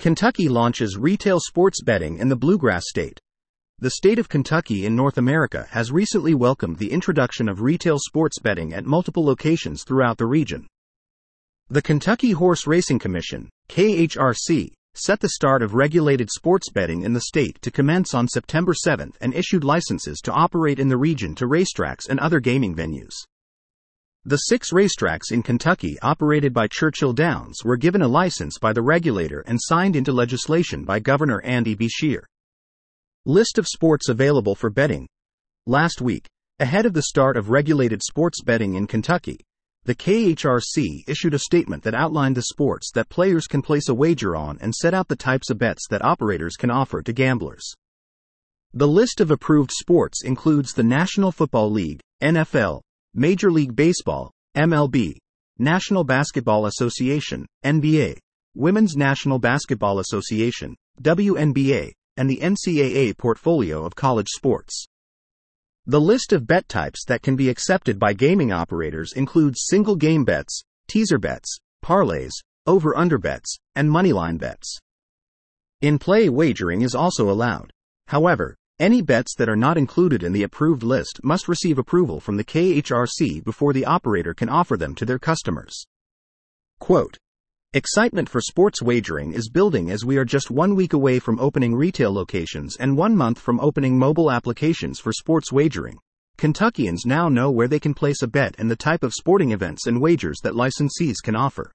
Kentucky launches retail sports betting in the Bluegrass State. The state of Kentucky in North America has recently welcomed the introduction of retail sports betting at multiple locations throughout the region. The Kentucky Horse Racing Commission, KHRC, set the start of regulated sports betting in the state to commence on September 7 and issued licenses to operate in the region to racetracks and other gaming venues. The 6 racetracks in Kentucky operated by Churchill Downs were given a license by the regulator and signed into legislation by Governor Andy Beshear. List of sports available for betting. Last week, ahead of the start of regulated sports betting in Kentucky, the KHRC issued a statement that outlined the sports that players can place a wager on and set out the types of bets that operators can offer to gamblers. The list of approved sports includes the National Football League, NFL, Major League Baseball, MLB, National Basketball Association, NBA, Women's National Basketball Association, WNBA, and the NCAA portfolio of college sports. The list of bet types that can be accepted by gaming operators includes single game bets, teaser bets, parlays, over-under bets, and moneyline bets. In-play wagering is also allowed. However, any bets that are not included in the approved list must receive approval from the KHRC before the operator can offer them to their customers. Quote, "Excitement for sports wagering is building as we are just 1 week away from opening retail locations and 1 month from opening mobile applications for sports wagering. Kentuckians now know where they can place a bet and the type of sporting events and wagers that licensees can offer."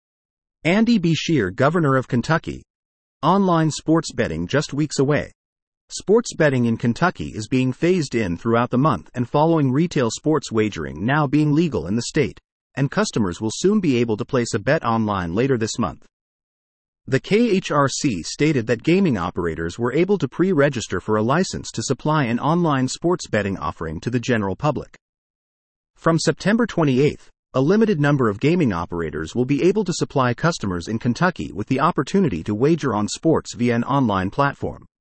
Andy Beshear, Governor of Kentucky. Online sports betting just weeks away. Sports betting in Kentucky is being phased in throughout the month and following retail sports wagering now being legal in the state, and customers will soon be able to place a bet online later this month. The KHRC stated that gaming operators were able to pre-register for a license to supply an online sports betting offering to the general public. From September 28, a limited number of gaming operators will be able to supply customers in Kentucky with the opportunity to wager on sports via an online platform.